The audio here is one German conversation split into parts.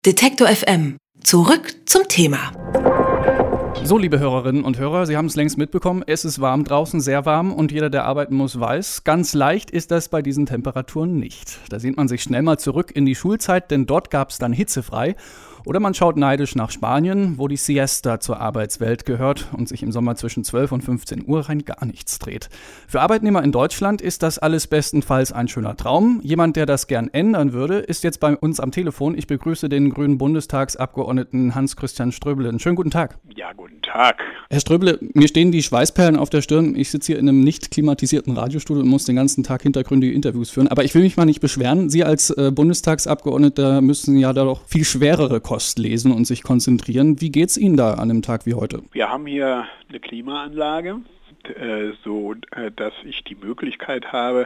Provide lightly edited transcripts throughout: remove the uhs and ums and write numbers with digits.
Detektor FM. Zurück zum Thema. So, liebe Hörerinnen und Hörer, Sie haben es längst mitbekommen, es ist warm draußen, sehr warm, und jeder, der arbeiten muss, weiß, ganz leicht ist das bei diesen Temperaturen nicht. Da sehnt man sich schnell mal zurück in die Schulzeit, denn dort gab es dann hitzefrei. Oder man schaut neidisch nach Spanien, wo die Siesta zur Arbeitswelt gehört und sich im Sommer zwischen 12 und 15 Uhr rein gar nichts dreht. Für Arbeitnehmer in Deutschland ist das alles bestenfalls ein schöner Traum. Jemand, der das gern ändern würde, ist jetzt bei uns am Telefon. Ich begrüße den grünen Bundestagsabgeordneten Hans-Christian Ströbele. Einen schönen guten Tag. Ja, guten Tag. Herr Ströbele, mir stehen die Schweißperlen auf der Stirn. Ich sitze hier in einem nicht klimatisierten Radiostudio und muss den ganzen Tag hintergründige Interviews führen. Aber ich will mich mal nicht beschweren. Sie als Bundestagsabgeordneter müssen ja da doch viel schwerere Kost lesen und sich konzentrieren. Wie geht's Ihnen da an einem Tag wie heute? Wir haben hier eine Klimaanlage, so dass ich die Möglichkeit habe,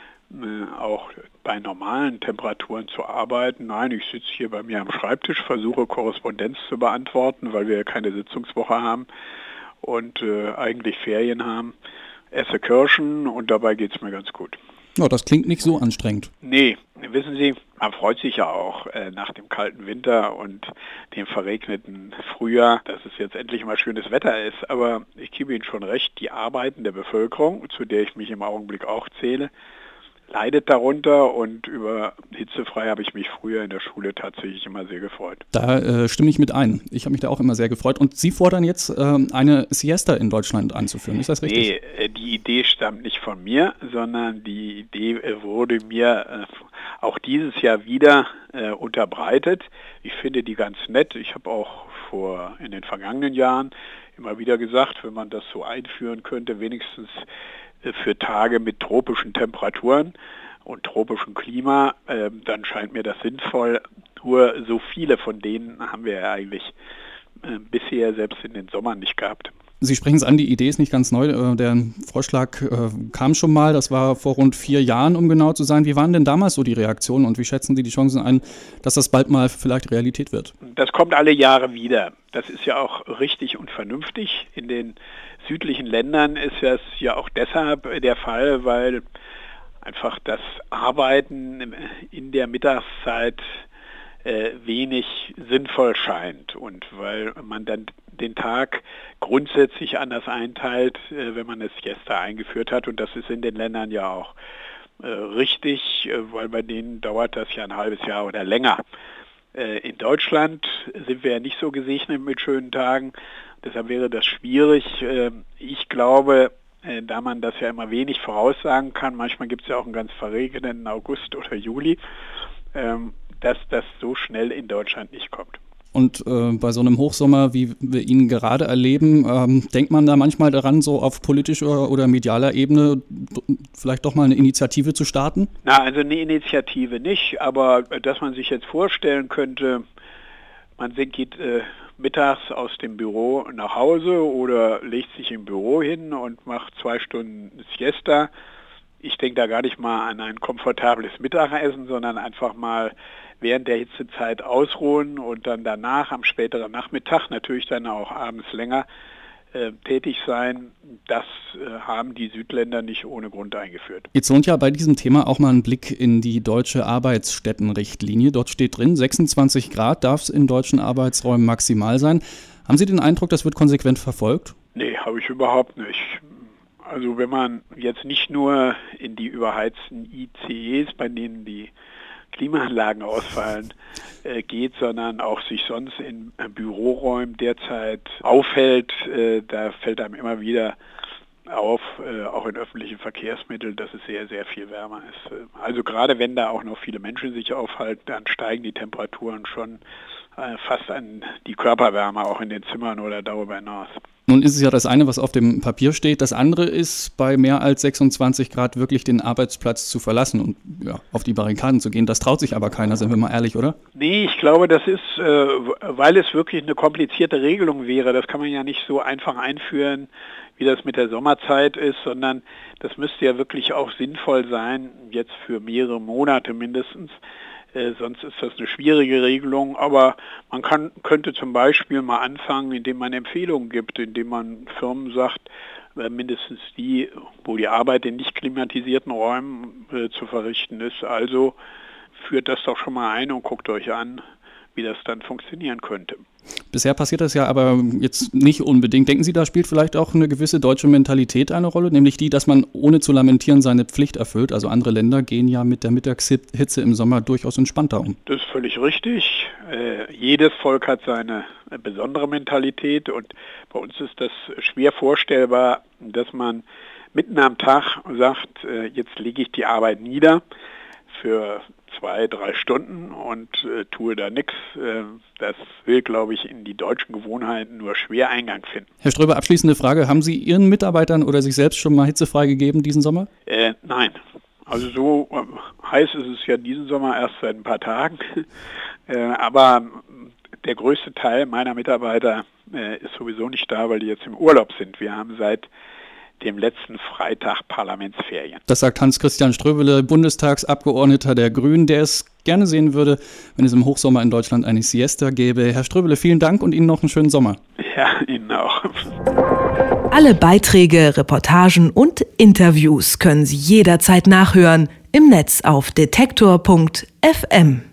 auch bei normalen Temperaturen zu arbeiten. Nein, ich sitze hier bei mir am Schreibtisch, versuche Korrespondenz zu beantworten, weil wir ja keine Sitzungswoche haben und eigentlich Ferien haben. Esse Kirschen und dabei geht's mir ganz gut. Ja, das klingt nicht so anstrengend. Nee, wissen Sie, man freut sich ja auch nach dem kalten Winter und dem verregneten Frühjahr, dass es jetzt endlich mal schönes Wetter ist. Aber ich gebe Ihnen schon recht, die arbeitende Bevölkerung, zu der ich mich im Augenblick auch zähle, leidet darunter, und über hitzefrei habe ich mich früher in der Schule tatsächlich immer sehr gefreut. Da stimme ich mit ein. Ich habe mich da auch immer sehr gefreut. Und Sie fordern jetzt, eine Siesta in Deutschland einzuführen. Ist das richtig? Nee, die Idee stammt nicht von mir, sondern die Idee wurde mir auch dieses Jahr wieder unterbreitet. Ich finde die ganz nett. Ich habe auch in den vergangenen Jahren immer wieder gesagt, wenn man das so einführen könnte, wenigstens für Tage mit tropischen Temperaturen und tropischem Klima, dann scheint mir das sinnvoll. Nur so viele von denen haben wir ja eigentlich bisher selbst in den Sommern nicht gehabt. Sie sprechen es an, die Idee ist nicht ganz neu. Der Vorschlag kam schon mal, das war vor rund 4 Jahren, um genau zu sein. Wie waren denn damals so die Reaktionen und wie schätzen Sie die Chancen ein, dass das bald mal vielleicht Realität wird? Das kommt alle Jahre wieder. Das ist ja auch richtig und vernünftig. In den südlichen Ländern ist das ja auch deshalb der Fall, weil einfach das Arbeiten in der Mittagszeit wenig sinnvoll scheint und weil man dann den Tag grundsätzlich anders einteilt, wenn man eine Siesta eingeführt hat, und das ist in den Ländern ja auch richtig, weil bei denen dauert das ja ein halbes Jahr oder länger. In Deutschland sind wir ja nicht so gesegnet mit schönen Tagen, deshalb wäre das schwierig. Ich glaube, da man das ja immer wenig voraussagen kann, manchmal gibt es ja auch einen ganz verregneten August oder Juli, dass das so schnell in Deutschland nicht kommt. Und bei so einem Hochsommer, wie wir ihn gerade erleben, denkt man da manchmal daran, so auf politischer oder medialer Ebene vielleicht doch mal eine Initiative zu starten? Na, also eine Initiative nicht, aber dass man sich jetzt vorstellen könnte, man geht mittags aus dem Büro nach Hause oder legt sich im Büro hin und macht 2 Stunden Siesta. Ich denke da gar nicht mal an ein komfortables Mittagessen, sondern einfach mal während der Hitzezeit ausruhen und dann danach am späteren Nachmittag, natürlich dann auch abends länger, tätig sein. Das haben die Südländer nicht ohne Grund eingeführt. Jetzt lohnt ja bei diesem Thema auch mal ein Blick in die deutsche Arbeitsstättenrichtlinie. Dort steht drin, 26 Grad darf es in deutschen Arbeitsräumen maximal sein. Haben Sie den Eindruck, das wird konsequent verfolgt? Nee, habe ich überhaupt nicht. Also wenn man jetzt nicht nur in die überheizten ICEs, bei denen die Klimaanlagen ausfallen, geht, sondern auch sich sonst in Büroräumen derzeit aufhält, da fällt einem immer wieder auf, auch in öffentlichen Verkehrsmitteln, dass es sehr, sehr viel wärmer ist. Also gerade wenn da auch noch viele Menschen sich aufhalten, dann steigen die Temperaturen schon fast an die Körperwärme auch in den Zimmern oder darüber hinaus. Nun ist es ja das eine, was auf dem Papier steht. Das andere ist, bei mehr als 26 Grad wirklich den Arbeitsplatz zu verlassen und ja, auf die Barrikaden zu gehen. Das traut sich aber keiner, sind wir mal ehrlich, oder? Nee, ich glaube, das ist, weil es wirklich eine komplizierte Regelung wäre. Das kann man ja nicht so einfach einführen, wie das mit der Sommerzeit ist, sondern das müsste ja wirklich auch sinnvoll sein, jetzt für mehrere Monate mindestens. Sonst ist das eine schwierige Regelung, aber man könnte zum Beispiel mal anfangen, indem man Empfehlungen gibt, indem man Firmen sagt, mindestens die, wo die Arbeit in nicht klimatisierten Räumen zu verrichten ist. Also führt das doch schon mal ein und guckt euch an, wie das dann funktionieren könnte. Bisher passiert das ja aber jetzt nicht unbedingt. Denken Sie, da spielt vielleicht auch eine gewisse deutsche Mentalität eine Rolle, nämlich die, dass man ohne zu lamentieren seine Pflicht erfüllt? Also andere Länder gehen ja mit der Mittagshitze im Sommer durchaus entspannter um. Das ist völlig richtig. Jedes Volk hat seine besondere Mentalität und bei uns ist das schwer vorstellbar, dass man mitten am Tag sagt, jetzt lege ich die Arbeit nieder für 2-3 Stunden und tue da nichts. Das will, glaube ich, in die deutschen Gewohnheiten nur schwer Eingang finden. Herr Ströber, abschließende Frage. Haben Sie Ihren Mitarbeitern oder sich selbst schon mal hitzefrei gegeben diesen Sommer? Nein. Also so heiß ist es ja diesen Sommer erst seit ein paar Tagen. Aber der größte Teil meiner Mitarbeiter ist sowieso nicht da, weil die jetzt im Urlaub sind. Wir haben seit dem letzten Freitag Parlamentsferien. Das sagt Hans-Christian Ströbele, Bundestagsabgeordneter der Grünen, der es gerne sehen würde, wenn es im Hochsommer in Deutschland eine Siesta gäbe. Herr Ströbele, vielen Dank und Ihnen noch einen schönen Sommer. Ja, Ihnen auch. Alle Beiträge, Reportagen und Interviews können Sie jederzeit nachhören im Netz auf detektor.fm.